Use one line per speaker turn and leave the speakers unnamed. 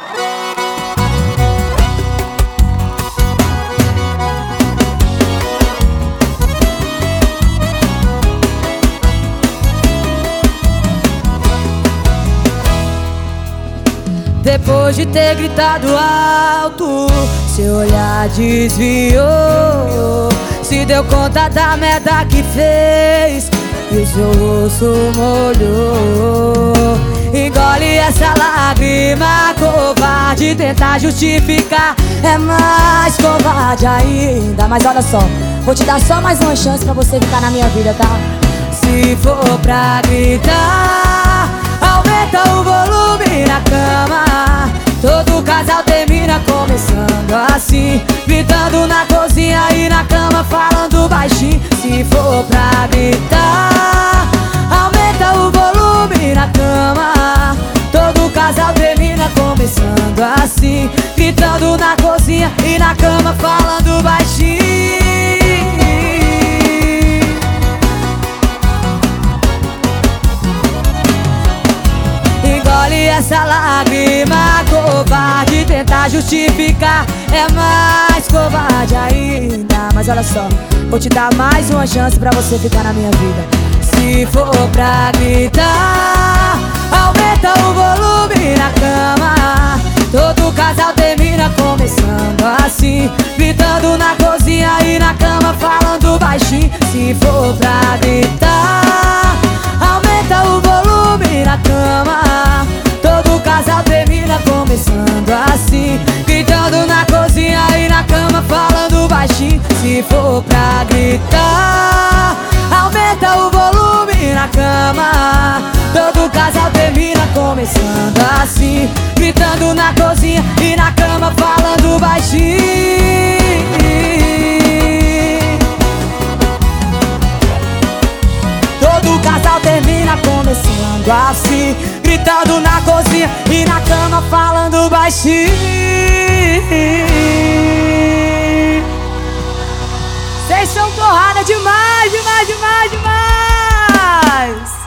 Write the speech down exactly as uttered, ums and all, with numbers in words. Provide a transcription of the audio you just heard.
Depois de ter gritado alto, seu olhar desviou. Se deu conta da merda que fez e o seu rosto molhou. Engole essa lágrima covarde, tentar justificar é mais covarde ainda. Mas olha só, vou te dar só mais uma chance pra você ficar na minha vida, tá? Se for pra gritar, aumenta o volume na cama. Todo casal termina começando assim, gritando na cozinha e na cama, falando baixinho. Se for pra gritar, aumenta o volume na cama. Todo casal termina começando assim, gritando na cozinha e na cama, falando baixinho. Engole essa lágrima covarde, tentar justificar é mais covarde ainda. Mas olha só, vou te dar mais uma chance pra você ficar na minha vida. Se for pra gritar, aumenta o volume na cama. Todo casal termina começando assim, gritando na cozinha e na cama, falando baixinho. Se for pra gritar, aumenta o volume na cama. Todo casal termina começando assim, gritando na cozinha e na cama, falando baixinho. Se for pra gritar, aumenta o volume na cama. Todo casal termina começando assim, gritando na cozinha e na cama, falando baixinho. Todo casal termina começando assim, gritando na cozinha e na cama, falando baixinho. Vocês são porrada demais, demais, demais, demais.